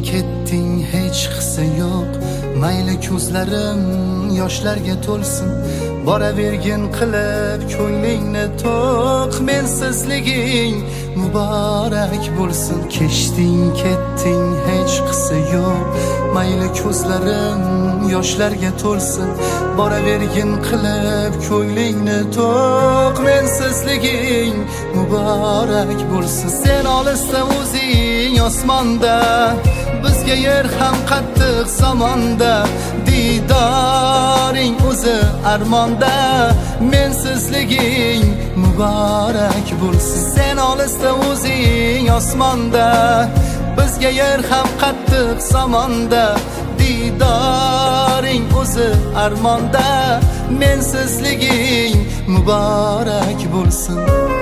ketding hech hissa yo'q. Mayli ko'zlarim yoshlarga to'lsin, boravergin qilib ko'nglingni to'q. Mensizliging muborak bo'lsin. Kechding ketding hech hissa yo'q. Mayli ko'zlarim yoshlarga to'lsin, boravergin qilib ko'nglingni to'q. Mensizliging muborak bo'lsin. Sen olisda o'zing osmonda, bizga yer ham qattiq zamonda. Didoring o'zi armonda, mensizliging muborak bo'lsin. Sen olisda o'zing osmonda, bizga yer ham qattiq zamonda. Didoring o'zi armonda, mensizliging muborak bo'lsin.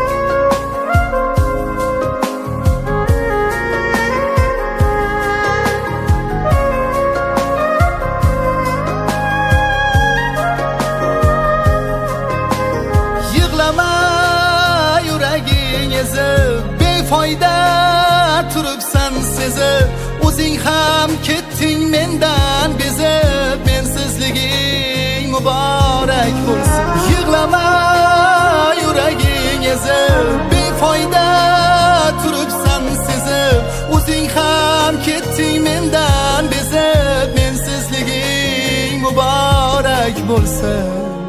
Befoyda turibsan sezib, o'zing ham ketding mendan bezib. Mensizliging muborak bo'lsin. Yig'lama yuraging ezib, befoyda turibsan sezib, o'zing ham ketding mendan bezib. Mensizliging muborak bo'lsin.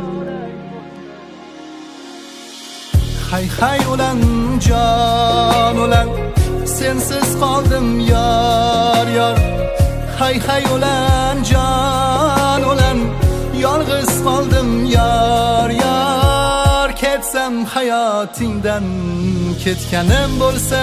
Hay hay ulan jon ulan, sensiz qoldim yor yor. Hay hay ulan jon ulan, yolg'iz qoldim yor yor. Ketsam hayotingdan ketganim bo'lsa,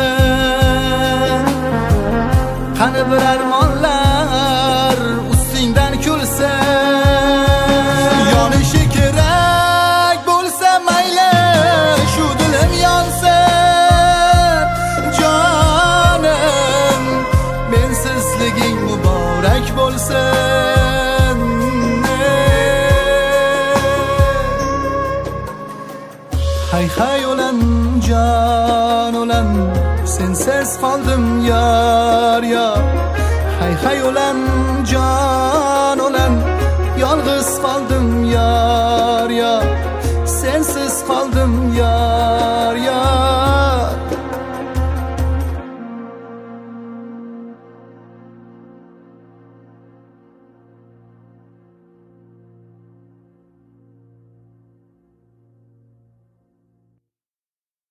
qani bir armonlar ustingdan kulsa. Yonishi kerak bo'lsa mayli, shu dilim yonsin jonim. Mensizliging muborak bo'lsin. Hay hay ulan jon ulan, sensiz qoldim yor yor. Hay hay ulan jon ulan, yolg'iz qoldim yor yor. Sensiz qoldim yor.